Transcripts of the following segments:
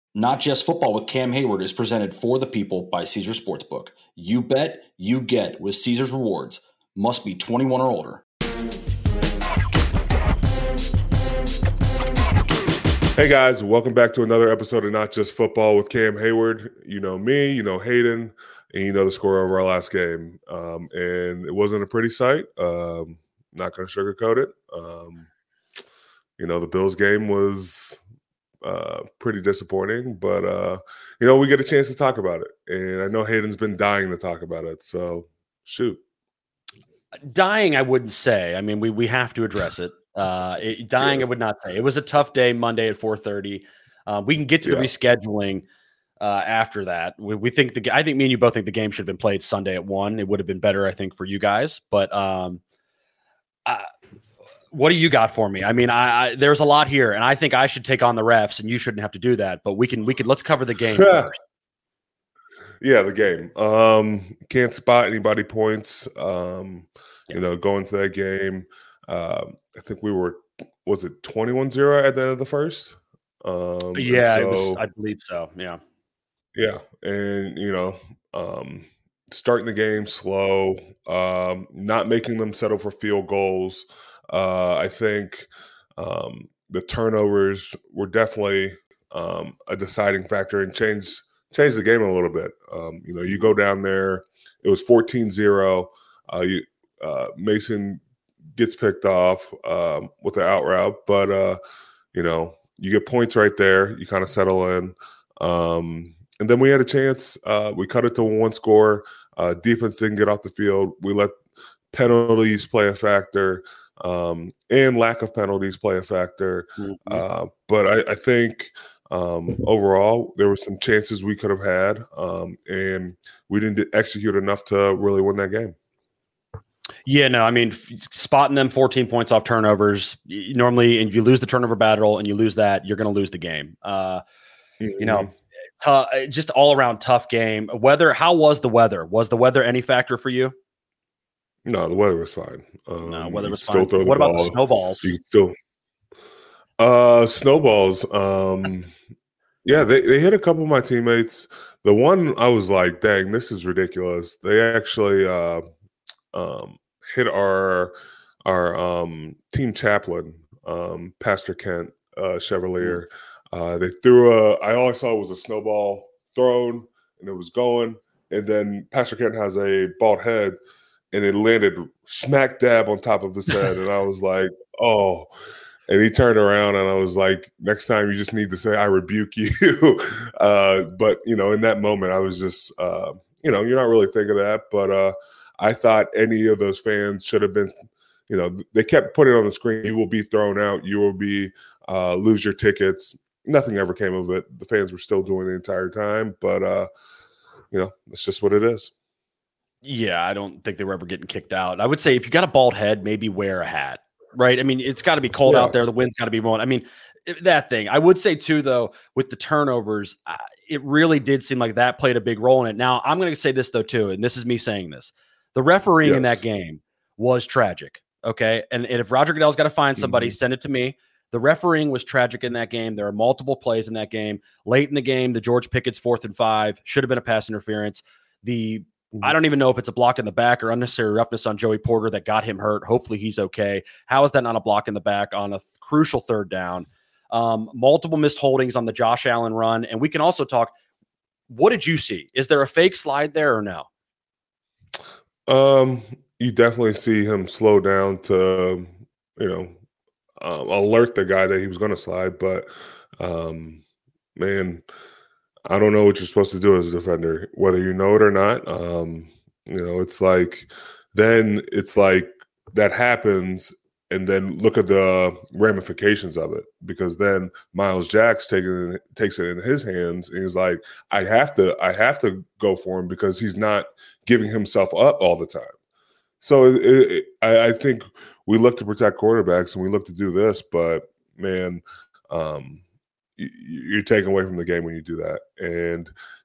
Not Just Football with Cam Hayward is presented for the people by Caesars Sportsbook. You bet, you get with Caesars Rewards. Must be 21 or older. Hey guys, welcome back to another episode of Not Just Football with Cam Hayward. You know me, you know Hayden, and you know the score of our last game. And it wasn't a pretty sight. Not going to sugarcoat it. The Bills game was pretty disappointing, but we get a chance to talk about it. And I know Hayden's been dying to talk about it, so shoot. Dying, I wouldn't say. I mean, we have to address it. Dying, yes. I would not say. It was a tough day Monday at 4:30. We can get to the rescheduling after that. We think I think me and you both think the game should have been played Sunday at 1. It would have been better, I think, for you guys. But what do you got for me? I mean, there's a lot here, and I think I should take on the refs, and you shouldn't have to do that. But we can let's cover the game first. Yeah, the game. Can't spot anybody points. Going to that game. I think was it 21-0 at the end of the first? It was, I believe so. Yeah. Yeah. And, starting the game slow, not making them settle for field goals. I think the turnovers were definitely a deciding factor and changed the game a little bit. You go down there, it was 14-0. Mason gets picked off with the out route, but you get points right there. You kind of settle in, and then we had a chance. We cut it to 1 score. Defense didn't get off the field. We let penalties play a factor, and lack of penalties play a factor. Mm-hmm. But I think overall there were some chances we could have had, and we didn't execute enough to really win that game. Yeah, no, I mean, spotting them 14 points off turnovers, normally, and if you lose the turnover battle and you lose that, you're going to lose the game. Just all around tough game. How was the weather? Was the weather any factor for you? No, the weather was fine. Weather was fine. What about the snowballs? You can still snowballs. Yeah, they hit a couple of my teammates. The one I was like, dang, this is ridiculous. They actually hit our team chaplain, Pastor Kent Chevalier. They threw I all I saw was a snowball thrown, and it was going. And then Pastor Kent has a bald head, and it landed smack dab on top of his head. And I was like, oh. And he turned around, and I was like, next time you just need to say, I rebuke you. But, in that moment, I was just, you're not really thinking that. But I thought any of those fans should have been, they kept putting on the screen, you will be thrown out, you will be lose your tickets. Nothing ever came of it. The fans were still doing the entire time, but it's just what it is. Yeah, I don't think they were ever getting kicked out. I would say if you got a bald head, maybe wear a hat, right? I mean, it's got to be cold out there. The wind's got to be blowing. I mean, that thing. I would say too, though, with the turnovers, it really did seem like that played a big role in it. Now, I'm going to say this though too, and this is me saying this. The refereeing in that game was tragic, okay? And if Roger Goodell's got to find somebody, send it to me. The refereeing was tragic in that game. There are multiple plays in that game. Late in the game, the George Pickett's 4th and 5 should have been a pass interference. I don't even know if it's a block in the back or unnecessary roughness on Joey Porter that got him hurt. Hopefully he's okay. How is that not a block in the back on a crucial 3rd down? Multiple missed holdings on the Josh Allen run. And we can also talk, what did you see? Is there a fake slide there or no? You definitely see him slow down to, alert the guy that he was going to slide. But, man, I don't know what you're supposed to do as a defender, whether you know it or not. It's like that happens, and then look at the ramifications of it, because then Miles Jacks takes it in his hands, and he's like, I have to go for him because he's not giving himself up all the time. So I think we look to protect quarterbacks and we look to do this, but man, you're taken away from the game when you do that, and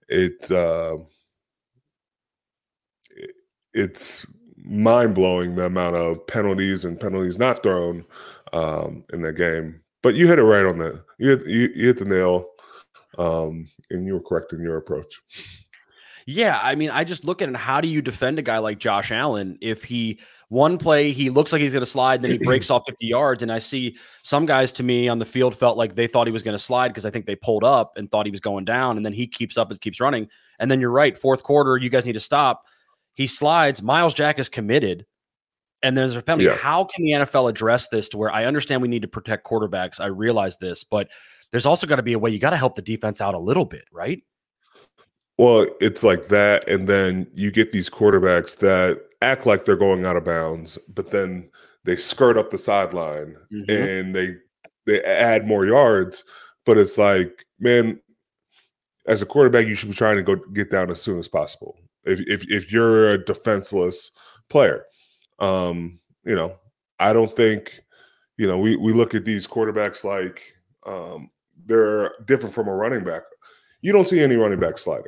it's mind-blowing the amount of penalties and penalties not thrown in that game. But you hit it right on you hit the nail And you were correct in your approach. Yeah, I mean, I just look at it. How do you defend a guy like Josh Allen if one play he looks like he's going to slide, and then he breaks off 50 yards? And I see some guys to me on the field felt like they thought he was going to slide because I think they pulled up and thought he was going down, and then he keeps up and keeps running. And then you're right, fourth quarter, you guys need to stop. He slides. Miles Jack is committed, and there's a penalty. Yeah. How can the NFL address this to where I understand we need to protect quarterbacks? I realize this, but there's also got to be a way you got to help the defense out a little bit, right? Well, it's like that, and then you get these quarterbacks that act like they're going out of bounds, but then they skirt up the sideline and they add more yards. But it's like, man, as a quarterback, you should be trying to go get down as soon as possible. If you're a defenseless player, you know, I don't think, you know, we look at these quarterbacks like they're different from a running back. You don't see any running back sliding.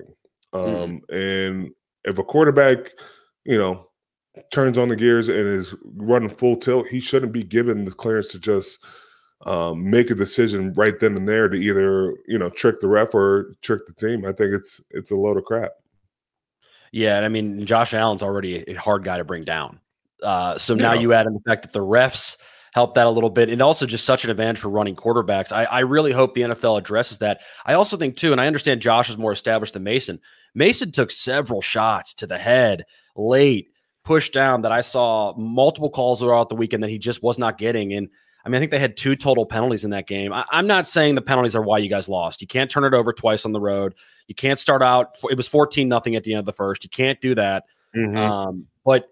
And if a quarterback, you know, turns on the gears and is running full tilt, he shouldn't be given the clearance to just make a decision right then and there to either, you know, trick the ref or trick the team. I think it's a load of crap. Yeah, and I mean, Josh Allen's already a hard guy to bring down. So now you add in the fact that the refs help that a little bit. And also just such an advantage for running quarterbacks. I really hope the NFL addresses that. I also think too, and I understand Josh is more established than Mason. Mason took several shots to the head late, pushed down, that I saw multiple calls throughout the weekend that he just was not getting. And I mean, I think they had 2 total penalties in that game. I'm not saying the penalties are why you guys lost. You can't turn it over twice on the road. You can't start out. It was 14-0 at the end of the first. You can't do that. But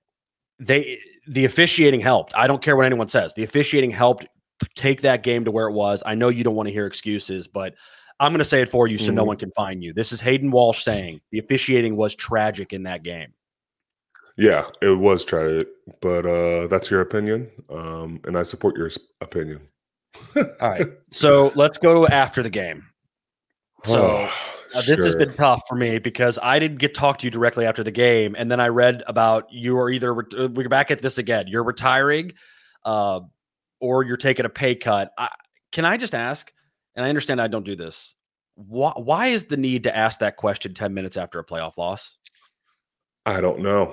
the officiating helped. I don't care what anyone says. The officiating helped take that game to where it was. I know you don't want to hear excuses, but I'm going to say it for you so no one can find you. This is Hayden Walsh saying the officiating was tragic in that game. Yeah, it was tragic, but that's your opinion, and I support your opinion. All right, so let's go after the game. So this has been tough for me because I didn't get to talk to you directly after the game, and then I read about you are either we're back at this again. You're retiring, or you're taking a pay cut. Can I just ask? And I understand I don't do this. Why is the need to ask that question 10 minutes after a playoff loss? I don't know.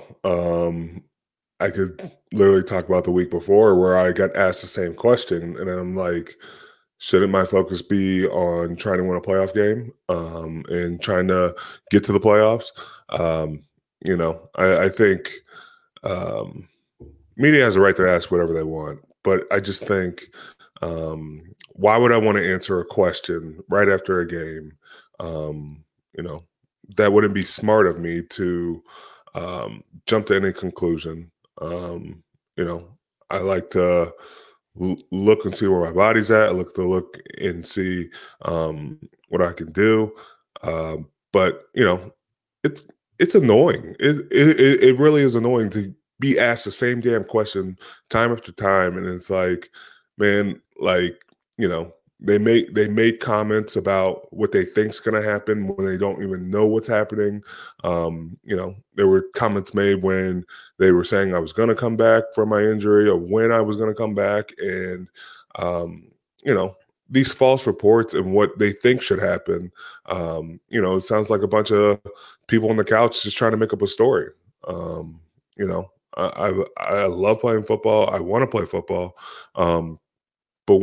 I could literally talk about the week before where I got asked the same question, and I'm like, shouldn't my focus be on trying to win a playoff game and trying to get to the playoffs? You know, I think media has a right to ask whatever they want, but I just think why would I want to answer a question right after a game? You know, that wouldn't be smart of me to jump to any conclusion. You know, I like to look and see where my body's at. I look and see what I can do. But you know, it's annoying. It really is annoying to be asked the same damn question time after time, and it's like, man, like, you know, they make comments about what they think's going to happen when they don't even know what's happening. You know, there were comments made when they were saying I was going to come back from my injury or when I was going to come back. And, you know, these false reports and what they think should happen, you know, it sounds like a bunch of people on the couch just trying to make up a story. You know, I love playing football. I want to play football. But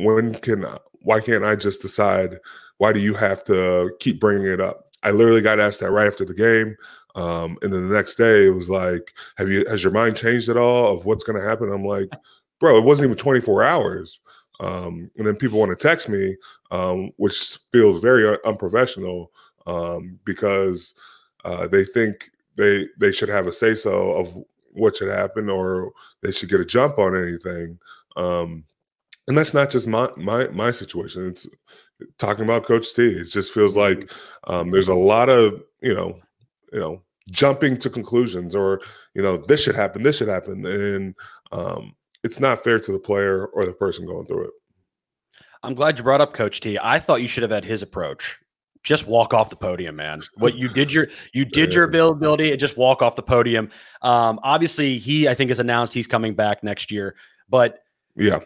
why can't I just decide? Why do you have to keep bringing it up? I literally got asked that right after the game. And then the next day it was like, has your mind changed at all of what's going to happen? I'm like, bro, it wasn't even 24 hours. And then people want to text me, which feels very unprofessional because they think they should have a say-so of what should happen or they should get a jump on anything. And that's not just my situation. It's talking about Coach T. It just feels like there's a lot of, you know, jumping to conclusions or, you know, this should happen. And it's not fair to the player or the person going through it. I'm glad you brought up Coach T. I thought you should have had his approach. Just walk off the podium, man. What you did your availability and just walk off the podium. Obviously, I think has announced he's coming back next year, but yeah.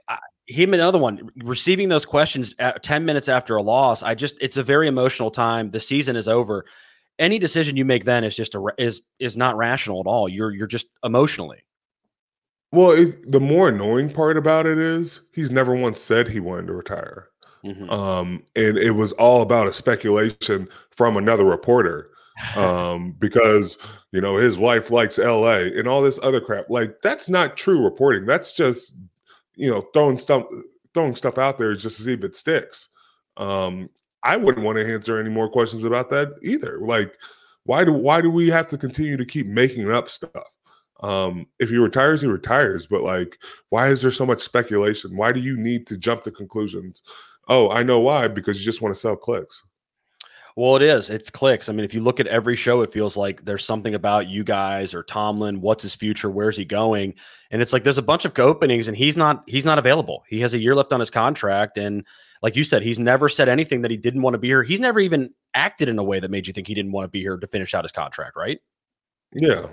him, another one, receiving those questions at 10 minutes after a loss. It's a very emotional time. The season is over. Any decision you make then is just is not rational at all. You're just emotionally. Well, the more annoying part about it is he's never once said he wanted to retire. Mm-hmm. And it was all about a speculation from another reporter because, you know, his wife likes LA and all this other crap. Like, that's not true reporting. That's just, you know, throwing stuff out there just to see if it sticks. I wouldn't want to answer any more questions about that either. Like, why do we have to continue to keep making up stuff? If he retires, he retires. But like, why is there so much speculation? Why do you need to jump to conclusions? Oh, I know why, because you just want to sell clicks. Well, it is. It's clicks. I mean, if you look at every show, it feels like there's something about you guys or Tomlin. What's his future? Where's he going? And it's like there's a bunch of openings, and he's not available. He has a year left on his contract, and like you said, he's never said anything that he didn't want to be here. He's never even acted in a way that made you think he didn't want to be here to finish out his contract, right? Yeah,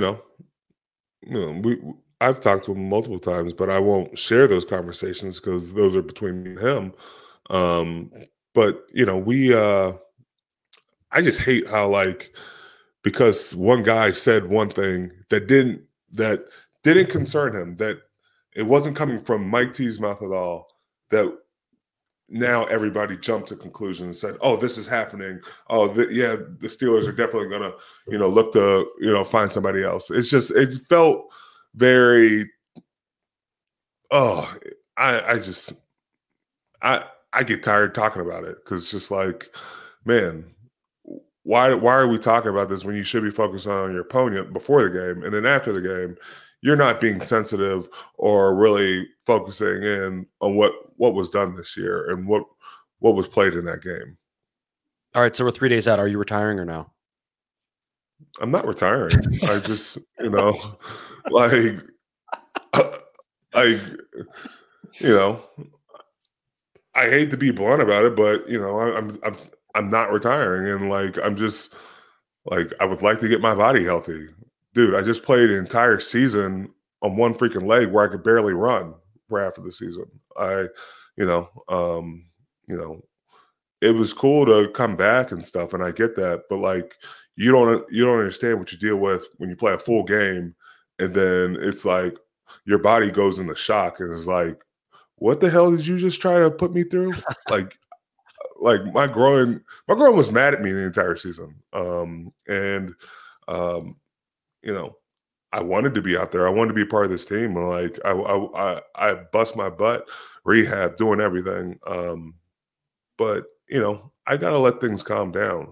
I've talked to him multiple times, but I won't share those conversations because those are between me and him. But you know, I just hate how, like, because one guy said one thing that didn't concern him, that it wasn't coming from Mike T's mouth at all, that now everybody jumped to conclusions and said, oh, this is happening. Oh, the Steelers are definitely going to, you know, look to, you know, find somebody else. It's just, it felt very, I get tired talking about it because it's just like, man, why are we talking about this when you should be focused on your opponent before the game, and then after the game you're not being sensitive or really focusing in on what was done this year and what was played in that game. All right, so we're 3 days out. Are you retiring or no? I'm not retiring. I just, you know, like, you know, I hate to be blunt about it, but you know, I'm not retiring, and like, I'm just like, I would like to get my body healthy. Dude, I just played an entire season on one freaking leg where I could barely run right after the season. You know, it was cool to come back and stuff, and I get that, but like, you don't understand what you deal with when you play a full game, and then it's like your body goes into shock, and it's like, what the hell did you just try to put me through? like my groin was mad at me the entire season, you know, I wanted to be out there. I wanted to be part of this team. Like, I bust my butt, rehab, doing everything. But you know, I gotta let things calm down.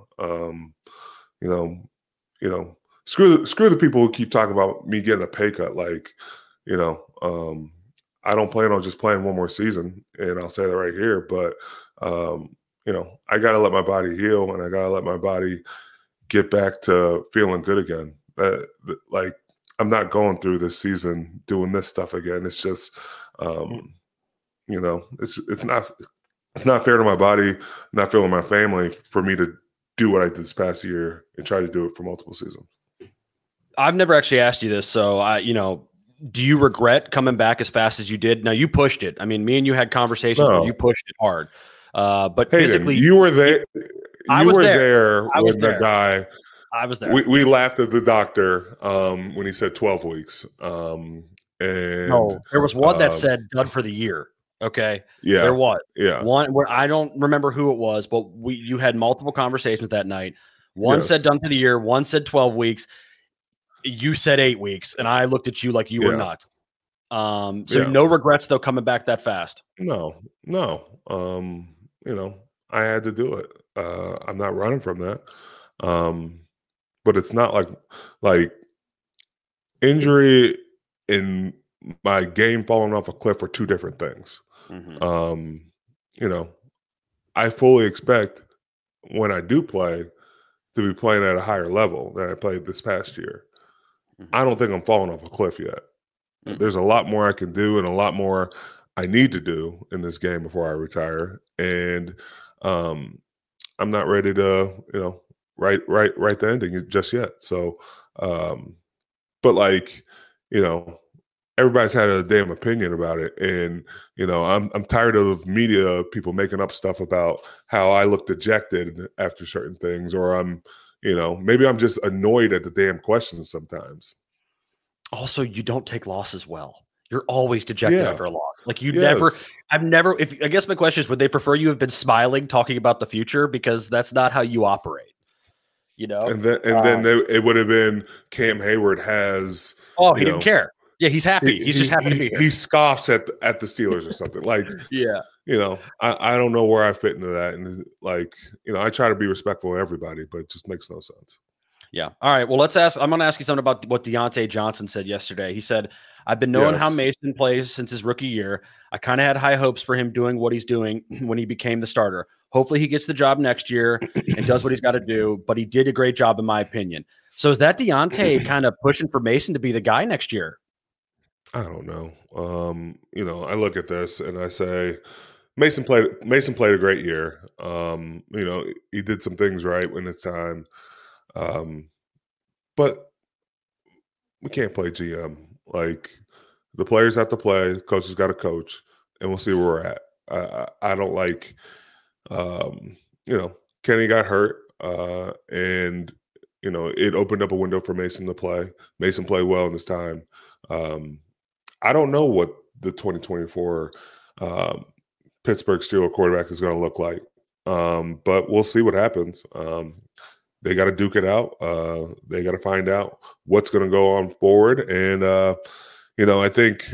You know, screw the people who keep talking about me getting a pay cut. Like, you know, I don't plan on just playing one more season, and I'll say that right here. But you know, I gotta let my body heal, and I gotta let my body get back to feeling good again. Like, I'm not going through this season doing this stuff again. It's just, you know, it's not fair to my body, not fair to my family for me to do what I did this past year and try to do it for multiple seasons. I've never actually asked you this, so you know, do you regret coming back as fast as you did? Now, you pushed it. I mean, me and you had conversations where you pushed it hard, but Hayden, physically, you were there. I was there when the guy. I was there. We laughed at the doctor when he said 12 weeks. And no, there was one that said done for the year. Okay. Yeah. There was. Yeah. One where I don't remember who it was, but you had multiple conversations that night. One said done for the year, one said 12 weeks. You said 8 weeks, and I looked at you like you were nuts. So no regrets though coming back that fast. No. You know, I had to do it. I'm not running from that. But it's not like injury and my game falling off a cliff are two different things. Mm-hmm. You know, I fully expect when I do play to be playing at a higher level than I played this past year. Mm-hmm. I don't think I'm falling off a cliff yet. Mm-hmm. There's a lot more I can do and a lot more I need to do in this game before I retire. And I'm not ready to, you know, write the ending just yet. So, but like, you know, everybody's had a damn opinion about it. And, I'm tired of media people making up stuff about how I look dejected after certain things, or maybe I'm just annoyed at the damn questions sometimes. Also, you don't take losses well. You're always dejected after a loss. Like I guess my question is, would they prefer you have been smiling, talking about the future? Because that's not how you operate, And then it would have been Cam Hayward has. Oh, he didn't care. Yeah, he's happy. He's just happy to be here. He scoffs at the Steelers or something. Like, yeah. I don't know where I fit into that. And I try to be respectful of everybody, but it just makes no sense. Yeah. All right. Well, I'm going to ask you something about what Deontay Johnson said yesterday. He said, I've been knowing how Mason plays since his rookie year. I kind of had high hopes for him doing what he's doing when he became the starter. Hopefully he gets the job next year and does what he's got to do, but he did a great job in my opinion. So is that Deontay kind of pushing for Mason to be the guy next year? I don't know. I look at this and I say, Mason played a great year. He did some things right when it's time. But we can't play GM. Like, the players have to play, the coach has got to coach, and we'll see where we're at. I don't like, Kenny got hurt, and it opened up a window for Mason to play. Mason played well in this time. I don't know what the 2024 Pittsburgh Steelers quarterback is going to look like, but we'll see what happens. They got to duke it out. They got to find out what's going to go on forward. And, I think,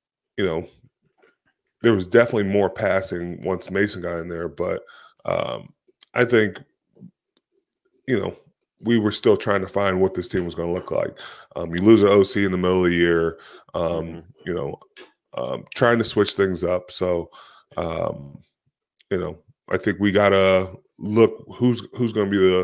there was definitely more passing once Mason got in there. But I think, we were still trying to find what this team was going to look like. You lose an OC in the middle of the year, trying to switch things up. So, I think we got to look who's going to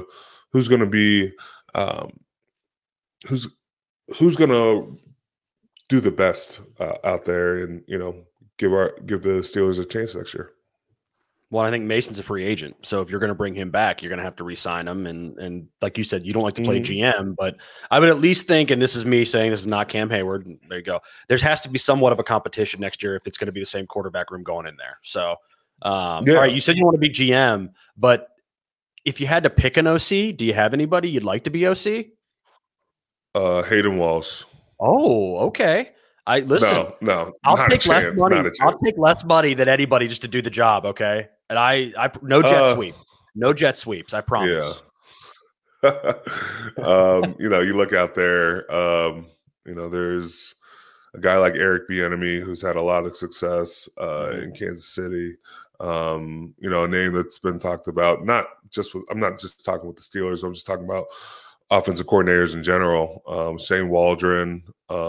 do the best out there, and give the Steelers a chance next year. Well, I think Mason's a free agent, so if you're going to bring him back, you're going to have to re-sign him. And like you said, you don't like to play GM, but I would at least think, and this is me saying, this is not Cam Hayward. There you go. There has to be somewhat of a competition next year if it's going to be the same quarterback room going in there. So, all right, you said you want to be GM, but if you had to pick an OC, do you have anybody you'd like to be OC? Hayden Walsh. Oh, okay. No. I'll take less money. I'll take less money than anybody just to do the job. Okay, and I no jet sweeps. I promise. Yeah. You look out there. There's a guy like Eric Bieniemy who's had a lot of success in Kansas City. A name that's been talked about. I'm not just talking with the Steelers. I'm just talking about offensive coordinators in general. Shane Waldron.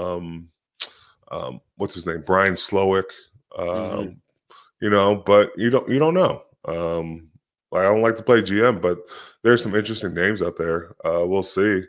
What's his name? Brian Slowick. But you don't know. I don't like to play GM, but there's some interesting names out there. We'll see.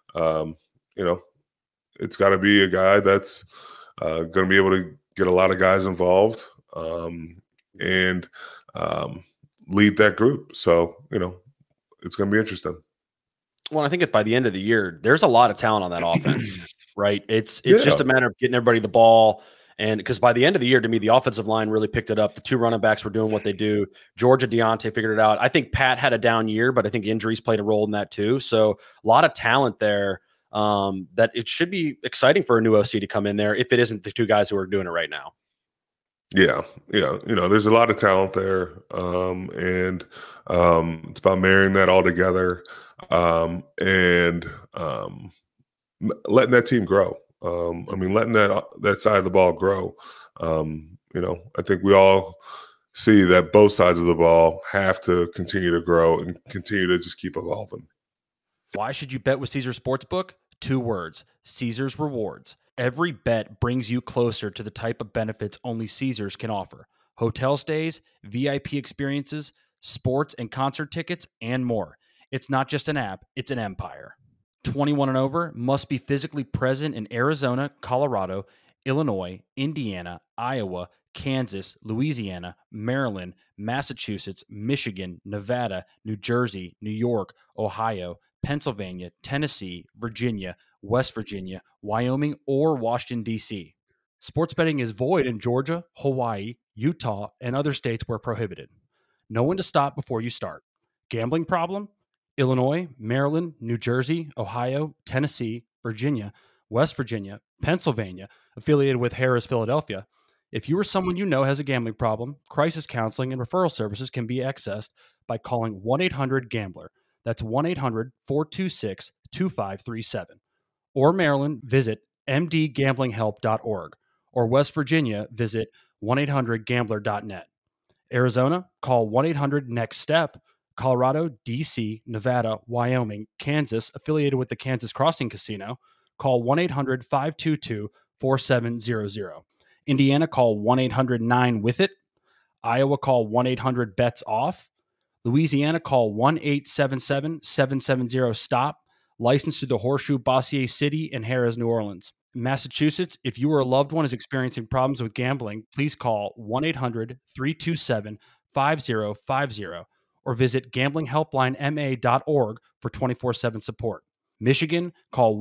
It's got to be a guy that's going to be able to get a lot of guys involved and lead that group. So, it's going to be interesting. Well, I think by the end of the year, there's a lot of talent on that offense, right? It's just a matter of getting everybody the ball. And because by the end of the year, to me, the offensive line really picked it up. The two running backs were doing what they do. Georgia Deontay figured it out. I think Pat had a down year, but I think injuries played a role in that too. So a lot of talent there that it should be exciting for a new OC to come in there if it isn't the two guys who are doing it right now. Yeah. There's a lot of talent there. And it's about marrying that all together. And letting that team grow. Letting that side of the ball grow. I think we all see that both sides of the ball have to continue to grow and continue to just keep evolving. Why should you bet with Caesars Sportsbook? 2 words: Caesars Rewards. Every bet brings you closer to the type of benefits only Caesars can offer. Hotel stays, VIP experiences, sports and concert tickets, and more. It's not just an app, it's an empire. 21 and over, must be physically present in Arizona, Colorado, Illinois, Indiana, Iowa, Kansas, Louisiana, Maryland, Massachusetts, Michigan, Nevada, New Jersey, New York, Ohio, Pennsylvania, Tennessee, Virginia, West Virginia, Wyoming, or Washington, D.C. Sports betting is void in Georgia, Hawaii, Utah, and other states where prohibited. Know when to stop before you start. Gambling problem? Illinois, Maryland, New Jersey, Ohio, Tennessee, Virginia, West Virginia, Pennsylvania, affiliated with Harrah's Philadelphia. If you or someone you know has a gambling problem, crisis counseling and referral services can be accessed by calling 1-800-GAMBLER. That's 1-800-426-2537. Or Maryland, visit mdgamblinghelp.org. Or West Virginia, visit 1-800-GAMBLER.net. Arizona, call 1-800-NEXT-STEP. Colorado, D.C., Nevada, Wyoming, Kansas, affiliated with the Kansas Crossing Casino, call 1-800-522-4700. Indiana, call 1-800-9-WITH-IT. Iowa, call 1-800-BETS-OFF. Louisiana, call 1-877-770-STOP. Licensed to the Horseshoe, Bossier City, and Harrah's, New Orleans. Massachusetts, if you or a loved one is experiencing problems with gambling, please call 1-800-327-5050 or visit gamblinghelplinema.org for 24/7 support. Michigan, call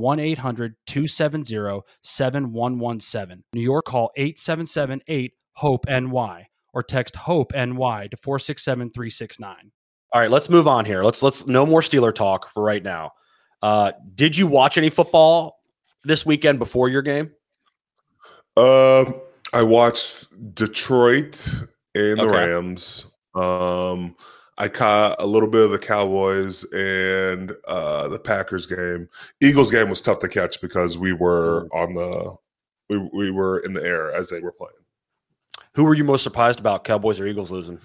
1-800-270-7117. New York, call 877-8-HOPE-NY or text HOPE-NY to 467-369. All right, let's move on here. Let's no more Steeler talk for right now. Did you watch any football this weekend before your game? I watched Detroit and the Rams. I caught a little bit of the Cowboys and the Packers game. Eagles game was tough to catch because we were we were in the air as they were playing. Who were you most surprised about, Cowboys or Eagles losing?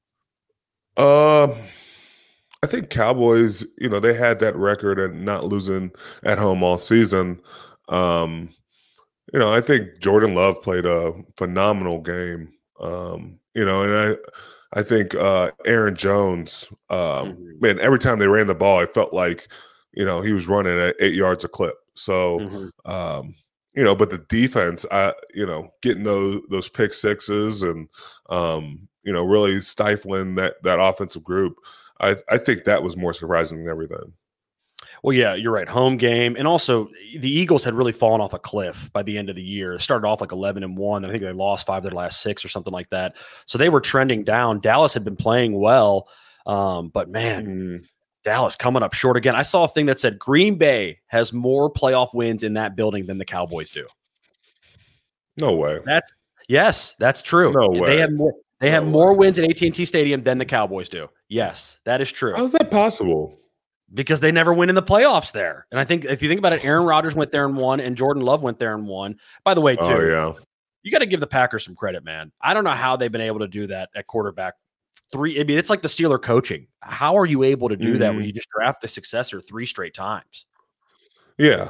I think Cowboys, they had that record and not losing at home all season. I think Jordan Love played a phenomenal game. And I think Aaron Jones, man, every time they ran the ball, I felt like, he was running at 8 yards a clip. So, but the defense, getting those pick sixes and, really stifling that offensive group, I think that was more surprising than everything. Well, yeah, you're right. Home game. And also, the Eagles had really fallen off a cliff by the end of the year. They started off like 11-1. And I think they lost 5 of their last 6 or something like that. So they were trending down. Dallas had been playing well. But, man, Dallas coming up short again. I saw a thing that said Green Bay has more playoff wins in that building than the Cowboys do. No way. That's true. No way. They have more wins at AT&T Stadium than the Cowboys do. Yes, that is true. How is that possible? Because they never win in the playoffs there. And I think if you think about it, Aaron Rodgers went there and won, and Jordan Love went there and won. By the way, too, you got to give the Packers some credit, man. I don't know how they've been able to do that at quarterback. It's like the Steeler coaching. How are you able to do that when you just draft the successor 3 straight times? Yeah,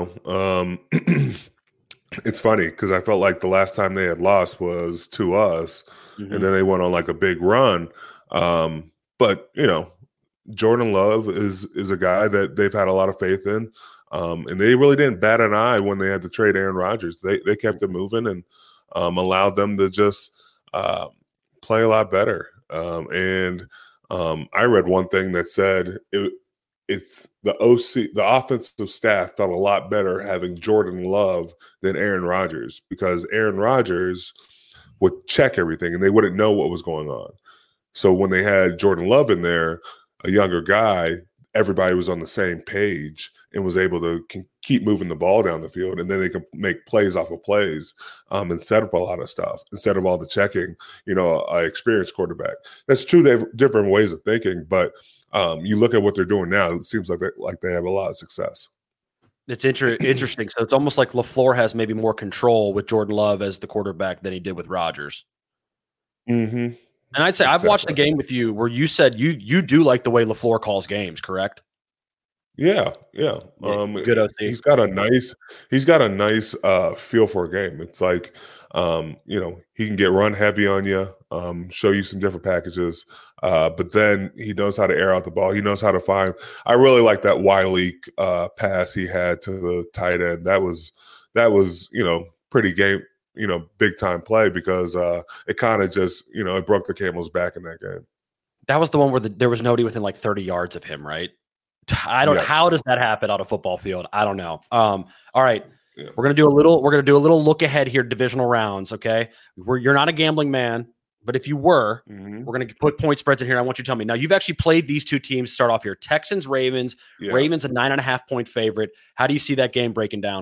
it's funny because I felt like the last time they had lost was to us, and then they went on like a big run. But Jordan Love is a guy that they've had a lot of faith in, and they really didn't bat an eye when they had to trade Aaron Rodgers. They kept it moving and allowed them to just play a lot better. I read one thing that said it's the offensive staff felt a lot better having Jordan Love than Aaron Rodgers because Aaron Rodgers would check everything and they wouldn't know what was going on. So when they had Jordan Love in there, a younger guy, everybody was on the same page and was able to keep moving the ball down the field, and then they could make plays off of plays and set up a lot of stuff instead of all the checking, an experienced quarterback. That's true. They have different ways of thinking, but you look at what they're doing now, it seems like they have a lot of success. It's interesting. So it's almost like LaFleur has maybe more control with Jordan Love as the quarterback than he did with Rodgers. Mm-hmm. And I'd say I've watched the game with you where you said you do like the way LaFleur calls games, correct? Yeah. Good OC. He's got a nice feel for a game. It's like, he can get run heavy on you, show you some different packages, but then he knows how to air out the ball. He knows how to find. I really like that Wiley pass he had to the tight end. That was pretty game. Big time play because it kind of just, it broke the camel's back in that game. That was the one where there was nobody within like 30 yards of him, right? How does that happen on a football field? I don't know. All right. Yeah. We're gonna do a little look ahead here, divisional rounds. Okay, you're not a gambling man, but if you were, we're gonna put point spreads in here. I want you to tell me now. You've actually played these two teams. Start off here: Texans, Ravens. Yeah. Ravens a 9.5-point favorite. How do you see that game breaking down?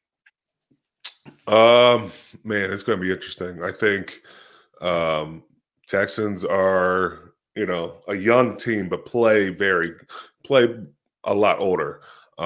Man, it's going to be interesting. I think Texans are, a young team, but play a lot older.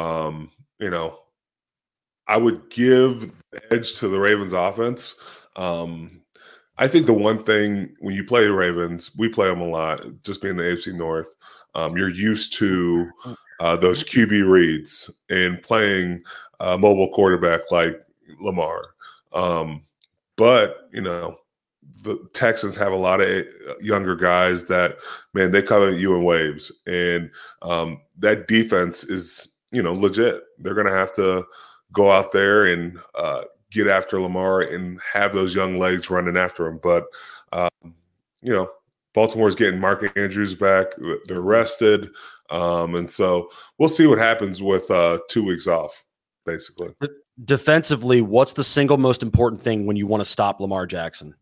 I would give the edge to the Ravens offense. I think the one thing when you play the Ravens, we play them a lot, just being the AFC North. You're used to those QB reads and playing a mobile quarterback like Lamar. But the Texans have a lot of younger guys that, man, they come at you in waves. And that defense is, legit. They're going to have to go out there and get after Lamar and have those young legs running after him. But, Baltimore's getting Mark Andrews back. They're rested. And so we'll see what happens with 2 weeks off, basically. Defensively, what's the single most important thing when you want to stop Lamar Jackson?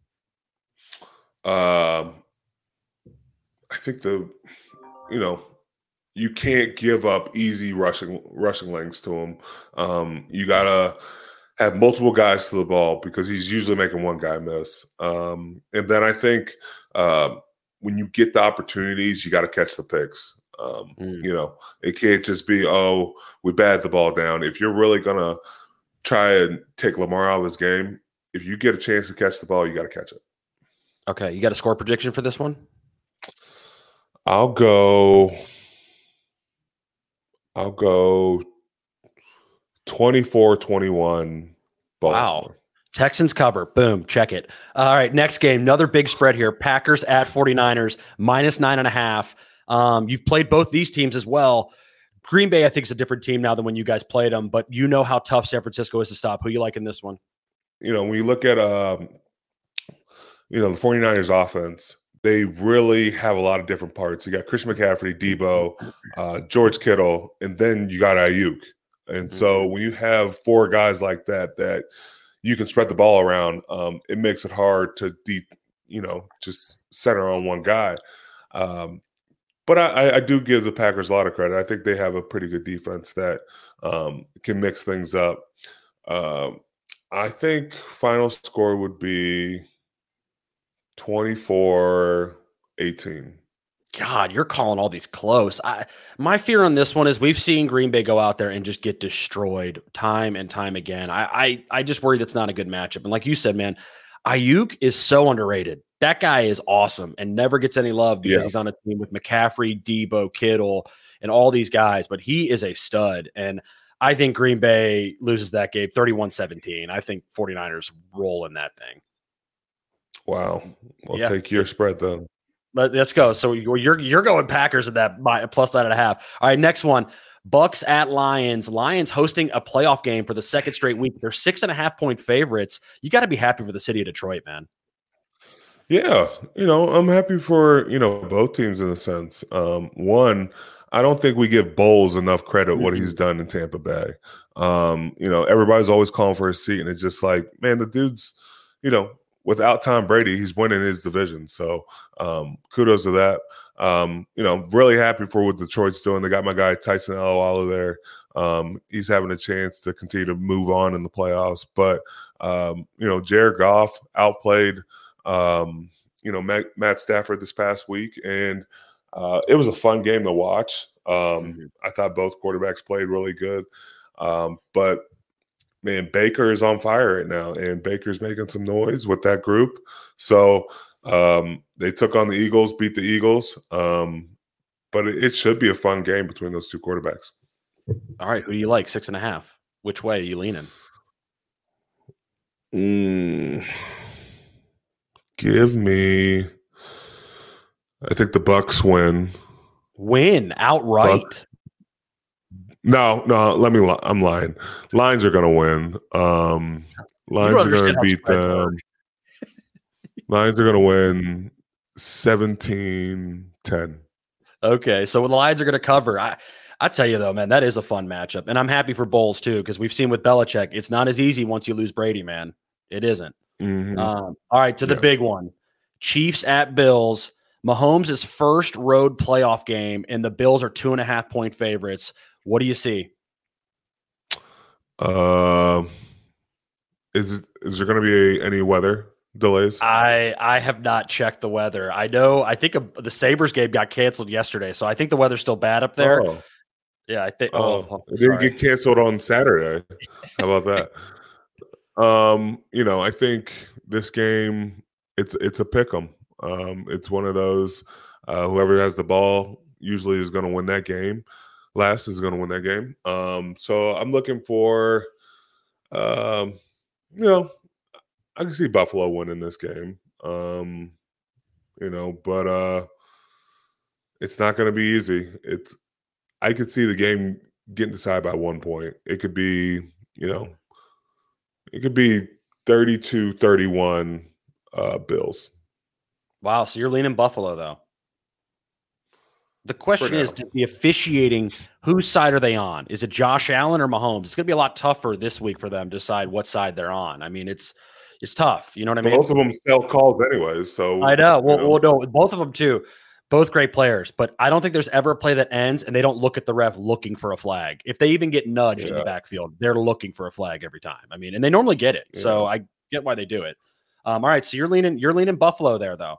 I think you can't give up easy rushing lanes to him. You gotta have multiple guys to the ball because he's usually making one guy miss. And then I think when you get the opportunities, you got to catch the picks. It can't just be, we batted the ball down. If you're really gonna try and take Lamar out of his game, if you get a chance to catch the ball, you got to catch it. Okay, you got a score prediction for this one? I'll go 24-21 Baltimore. Wow. Texans cover. Boom. Check it. All right, next game. Another big spread here. Packers at 49ers, -9.5. You've played both these teams as well. Green Bay, I think, is a different team now than when you guys played them, but you know how tough San Francisco is to stop. Who you like in this one? When you look at the 49ers offense, they really have a lot of different parts. You got Christian McCaffrey, Debo, George Kittle, and then you got Ayuk. And so when you have 4 guys like that you can spread the ball around, it makes it hard to just center on one guy. But I do give the Packers a lot of credit. I think they have a pretty good defense that can mix things up. I think final score would be 24-18. God, you're calling all these close. My fear on this one is we've seen Green Bay go out there and just get destroyed time and time again. I just worry that's not a good matchup. And like you said, man, Ayuk is so underrated. That guy is awesome and never gets any love because he's on a team with McCaffrey, Debo, Kittle, and all these guys. But he is a stud. And I think Green Bay loses that game 31-17. I think 49ers roll in that thing. Wow. We'll take your spread then. Let's go. So you're going Packers at that +9.5. All right, next one. Bucks at Lions. Lions hosting a playoff game for the second straight week. They're 6.5-point favorites. You got to be happy for the city of Detroit, man. Yeah, I'm happy for both teams in a sense. One, I don't think we give Bowles enough credit what he's done in Tampa Bay. Everybody's always calling for his seat, and it's just like, man, the dude's, without Tom Brady, he's winning his division. So kudos to that. Really happy for what Detroit's doing. They got my guy Tyson Alualu there. He's having a chance to continue to move on in the playoffs. But Jared Goff outplayed Matt Stafford this past week, and it was a fun game to watch. I thought both quarterbacks played really good. But man, Baker is on fire right now, and Baker's making some noise with that group. So they took on the Eagles, beat the Eagles. But it should be a fun game between those two quarterbacks. All right, who do you like? 6.5. Which way are you leaning? Give me. I think the Bucks win. Win outright. No. I'm lying. Lions are going to win. Lions are going to beat them. Lions are going to win 17-10. Okay, so the Lions are going to cover. I tell you though, man, that is a fun matchup, and I'm happy for Bowles too because we've seen with Belichick, it's not as easy once you lose Brady, man. It isn't. Mm-hmm. All right, to the big one, Chiefs at Bills. Mahomes' first road playoff game, and the Bills are 2.5-point favorites. What do you see? Is there going to be any weather delays? I have not checked the weather. I think the Sabres game got canceled yesterday, so I think the weat's still bad up there. Oh. Yeah, I think. It didn't get canceled on Saturday. How about that? I think this game it's a pick 'em. It's one of those whoever has the ball usually is going to win that game. Last is going to win that game. So I'm looking for, I can see Buffalo winning this game. But it's not going to be easy. I could see the game getting decided by 1 point. It could be, it could be 32-31 Bills. Wow, so you're leaning Buffalo, though. The question is, the officiating, whose side are they on? Is it Josh Allen or Mahomes? It's going to be a lot tougher this week for them to decide what side they're on. I mean, it's tough. You know what I mean? Both of them sell calls anyways. So I know. Well, no, both of them too. Both great players, but I don't think there's ever a play that ends and they don't look at the ref looking for a flag. If they even get nudged in the backfield, they're looking for a flag every time. I mean, and they normally get it. Yeah. So I get why they do it. All right. So you're leaning Buffalo there, though.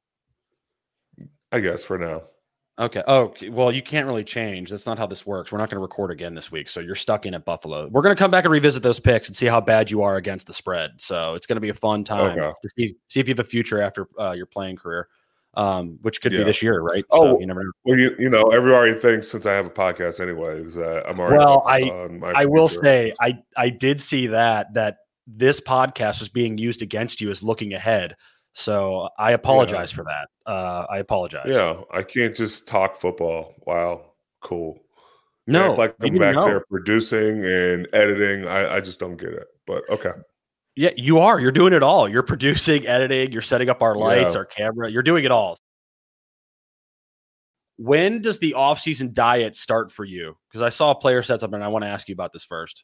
I guess for now. Okay. Oh, well, you can't really change. That's not how this works. We're not going to record again this week, so you're stuck in at Buffalo. We're going to come back and revisit those picks and see how bad you are against the spread. So it's going to be a fun time to see if you have a future after your playing career, which could be this year, right? Oh, so you never know. Well, everybody thinks since I have a podcast anyways, I'm already. Well, I will say I did see that this podcast was being used against you as looking ahead. So I apologize for that. I apologize. Yeah, I can't just talk football. Wow, cool. No, like I'm back there producing and editing. I just don't get it. But okay. Yeah, you are. You're doing it all. You're producing, editing. You're setting up our lights, our camera. You're doing it all. When does the off-season diet start for you? Because I saw a player set something, and I want to ask you about this first.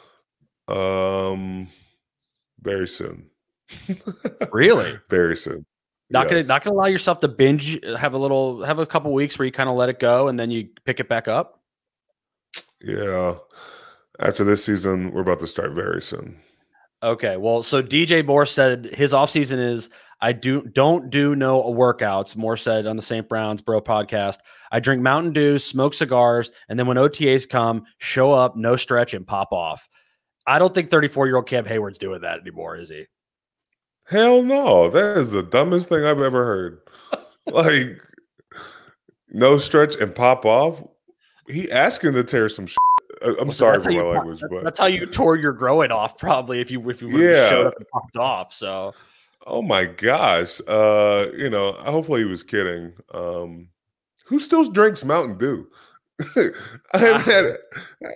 Very soon. Really? Very soon. Not gonna allow yourself to binge, have a couple weeks where you kind of let it go and then you pick it back up? Yeah. After this season, we're about to start very soon. Okay. Well, so DJ Moore said his offseason is don't do no workouts. Moore said on the St. Brown's Bro podcast, I drink Mountain Dew, smoke cigars, and then when OTAs come, show up, no stretch, and pop off. I don't think 34-year-old Cam Hayward's doing that anymore, is he? Hell no. That is the dumbest thing I've ever heard. Like, no stretch and pop off. He asking to tear some shit. I'm sorry for my language, but that's how you tore your groin off, probably, if you showed up and popped off. So, oh my gosh. Hopefully he was kidding. Who still drinks Mountain Dew? I haven't had it.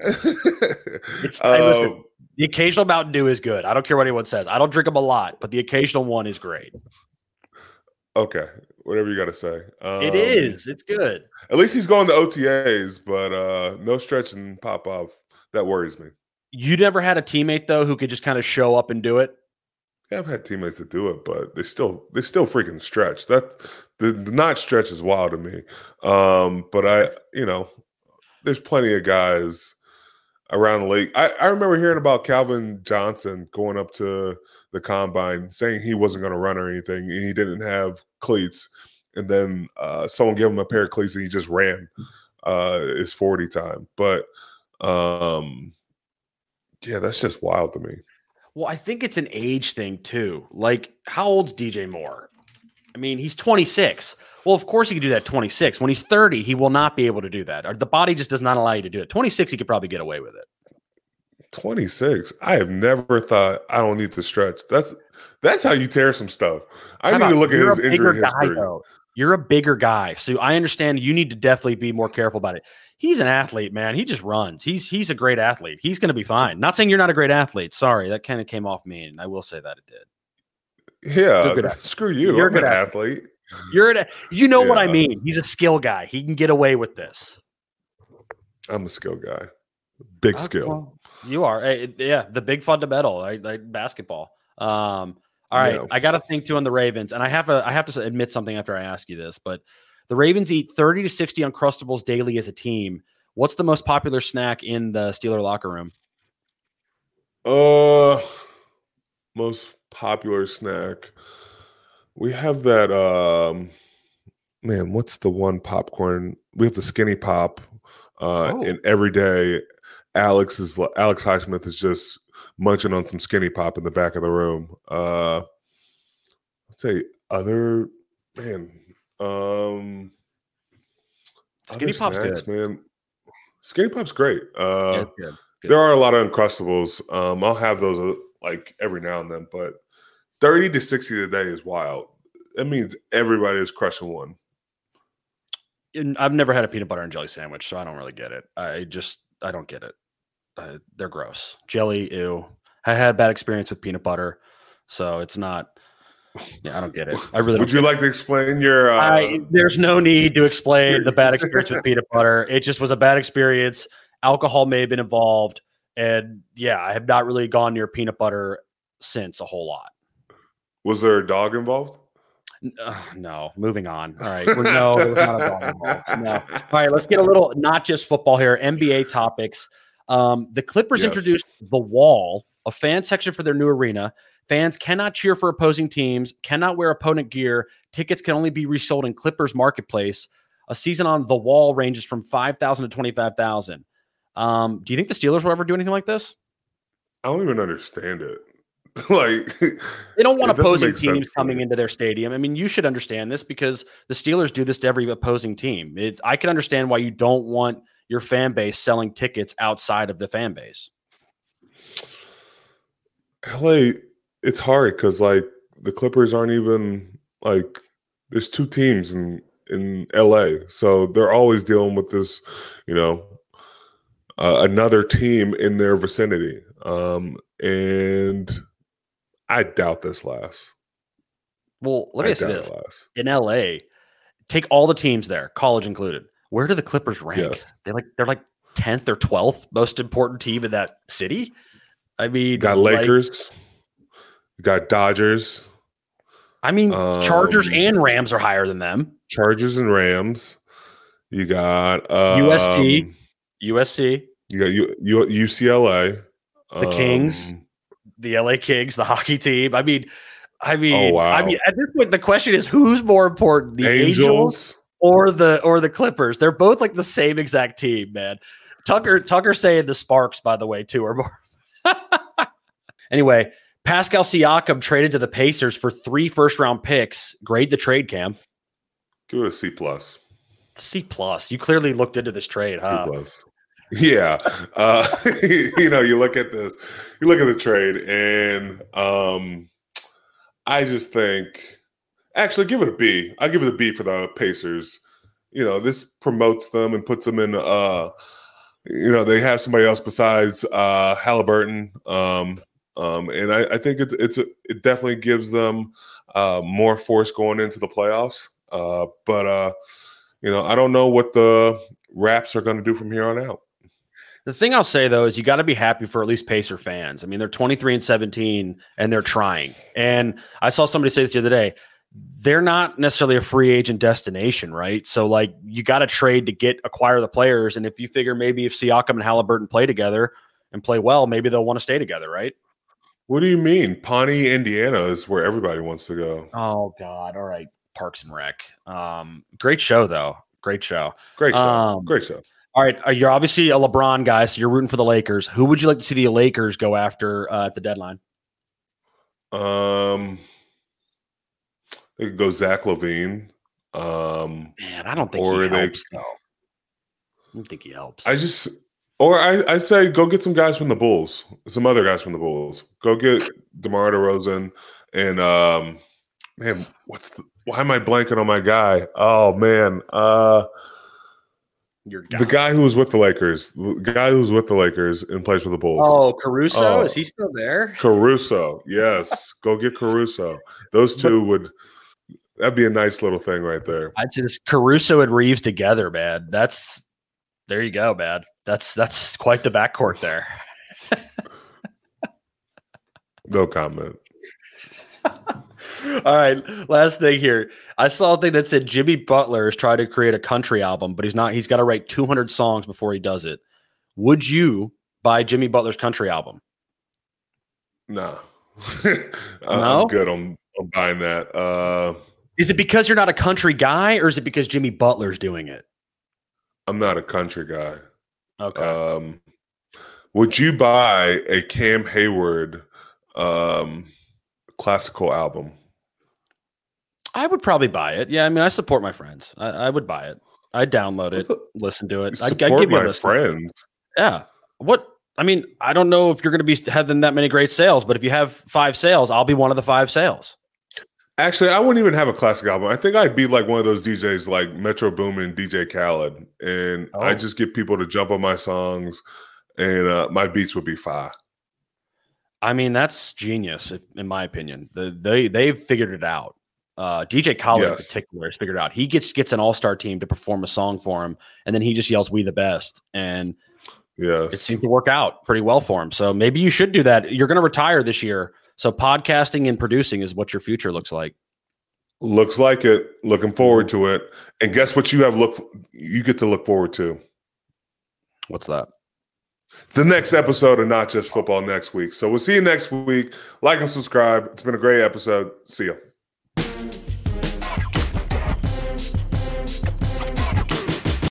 Listen, the occasional Mountain Dew is good. I don't care what anyone says. I don't drink them a lot, but the occasional one is great. Okay. Whatever you got to say. It is. It's good. At least he's going to OTAs, but no stretch and pop off. That worries me. You never had a teammate, though, who could just kind of show up and do it? Yeah, I've had teammates that do it, but they still freaking stretch. That the not stretch is wild to me. But there's plenty of guys around the league. I remember hearing about Calvin Johnson going up to the combine saying he wasn't going to run or anything, and he didn't have cleats. And then someone gave him a pair of cleats, and he just ran his 40 time. But that's just wild to me. Well, I think it's an age thing too. Like, how old's DJ Moore? I mean, he's 26. Well, of course he can do that at 26. When he's 30, he will not be able to do that. Or the body just does not allow you to do it. 26, he could probably get away with it. 26. I have never thought I don't need to stretch. That's how you tear some stuff. I need to look at his injury history. You're a bigger guy, so I understand you need to definitely be more careful about it. He's an athlete, man. He just runs. He's a great athlete. He's going to be fine. Not saying you're not a great athlete. Sorry, that kind of came off mean. I will say that it did. Yeah, screw you. You're a good athlete. What I mean. He's a skill guy. He can get away with this. I'm a skill guy. Big skill. Well, you are. Yeah, the big fundamental, like basketball. All right, Yeah. I got to think too on the Ravens, and I have to admit something after I ask you this, but the Ravens eat 30 to 60 Uncrustables daily as a team. What's the most popular snack in the Steeler locker room? Most popular snack. We have that. Man, what's the one popcorn? We have the Skinny Pop. And every day, Alex Highsmith is just munching on some Skinny Pop in the back of the room. I'd say other man. Skinny Pop's snacks, good, man. Skinny Pop's great. Yeah, it's good. There are a lot of Uncrustables. I'll have those like every now and then, but 30 to 60 a day is wild. That means everybody is crushing one. I've never had a peanut butter and jelly sandwich, so I don't really get it. I don't get it. They're gross. Jelly, ew. I had a bad experience with peanut butter, so it's not. Yeah, I don't get it. I really. Would you like to explain your? There's no need to explain the bad experience with peanut butter. It just was a bad experience. Alcohol may have been involved, and yeah, I have not really gone near peanut butter since a whole lot. Was there a dog involved? No. Moving on. All right. No, there was not a dog involved. No. All right. Let's get a little not just football here. NBA topics. The Clippers introduced The Wall, a fan section for their new arena. Fans cannot cheer for opposing teams, cannot wear opponent gear. Tickets can only be resold in Clippers Marketplace. A season on The Wall ranges from $5,000 to $25,000. Do you think the Steelers will ever do anything like this? I don't even understand it. Like, they don't want opposing teams coming into their stadium. I mean, you should understand this because the Steelers do this to every opposing team. I can understand why you don't want your fan base selling tickets outside of the fan base. LA, it's hard because like the Clippers aren't even like there's two teams in LA, so they're always dealing with this, another team in their vicinity, and I doubt this lasts. Well, let me ask you this: in LA, take all the teams there, college included. Where do the Clippers rank? Yes. They're like 10th or 12th most important team in that city. I mean, you got Lakers, you got Dodgers. I mean, Chargers and Rams are higher than them. Chargers and Rams. You got USC. You got UCLA. The Kings. The LA Kings, the hockey team. I mean, oh, wow. I mean, at this point, the question is who's more important, the Angels or the Clippers? They're both like the same exact team, man. Tucker saying the Sparks, by the way, too, or more. Anyway, Pascal Siakam traded to the Pacers for 3 first-round picks. Grade the trade, Cam. Give it a C+. C+. You clearly looked into this trade, huh? C+. Yeah. You look at this, you look at the trade, and I just think, actually, give it a B. I give it a B for the Pacers. This promotes them and puts them in, they have somebody else besides Halliburton. And I think it definitely gives them more force going into the playoffs. But I don't know what the Raps are going to do from here on out. The thing I'll say, though, is you got to be happy for at least Pacer fans. I mean, they're 23-17, and they're trying. And I saw somebody say this the other day. They're not necessarily a free agent destination, right? So, like, you got to trade to acquire the players. And if you figure maybe if Siakam and Halliburton play together and play well, maybe they'll want to stay together, right? What do you mean? Pawnee, Indiana is where everybody wants to go. Oh, God. All right. Parks and Rec. Great show, though. Great show. Great show. Great show. All right, you're obviously a LeBron guy, so you're rooting for the Lakers. Who would you like to see the Lakers go after at the deadline? They could go Zach LaVine. Man, I don't think he helps, though. I don't think he helps. I'd say go get some guys from the Bulls, some other guys from the Bulls. Go get DeMar DeRozan and man, why am I blanking on my guy? Oh man, the guy who was with the Lakers, and plays for the Bulls. Oh, Caruso, is he still there? Caruso, yes, go get Caruso. Those two that'd be a nice little thing right there. I'd say this Caruso and Reeves together, man. That's There you go, man. That's quite the backcourt there. No comment. All right, last thing here. I saw a thing that said Jimmy Butler is trying to create a country album, but he's not. He's got to write 200 songs before he does it. Would you buy Jimmy Butler's country album? No. No? I'm good on buying that. Is it because you're not a country guy, or is it because Jimmy Butler's doing it? I'm not a country guy. Okay. Would you buy a Cam Hayward classical album? I would probably buy it. Yeah, I mean, I support my friends. I would buy it. I'd download it, listen to it. I'd Support give you my friends. Yeah. What? I mean, I don't know if you're going to be having that many great sales, but if you have 5 sales, I'll be one of the 5 sales. Actually, I wouldn't even have a classic album. I think I'd be like one of those DJs like Metro Boomin, DJ Khaled, and I just get people to jump on my songs, and my beats would be fire. I mean, that's genius, in my opinion. They've figured it out. DJ Khaled in particular has figured it out. He gets an all-star team to perform a song for him, and then he just yells, "We the best," and it seems to work out pretty well for him. So maybe you should do that. You're going to retire this year. So podcasting and producing is what your future looks like. Looks like it. Looking forward to it. And guess what you get to look forward to? What's that? The next episode of Not Just Football next week. So we'll see you next week. Like and subscribe. It's been a great episode. See ya.